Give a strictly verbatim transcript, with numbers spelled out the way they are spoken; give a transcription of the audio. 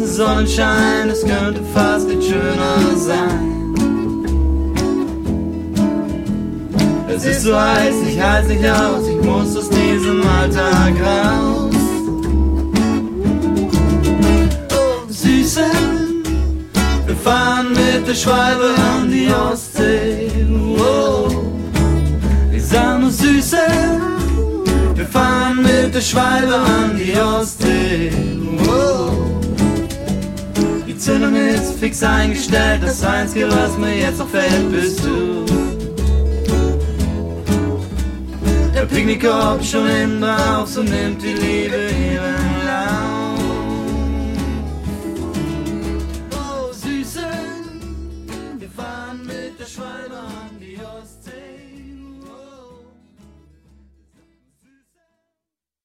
Sonnenschein, es könnte fast nicht schöner sein. Es ist so heiß, ich halte nicht aus, ich muss aus diesem Alltag raus. Oh, Süße, wir fahren mit der Schwalbe an die Ostsee. Oh, ich sag nur Süße, wir fahren mit der Schwalbe an die Ostsee. Oh, die Zündung ist fix eingestellt, das Einzige, was mir jetzt noch fehlt, bist du. Der Picknickkorb schon innen drauf, so nimmt die Liebe ihren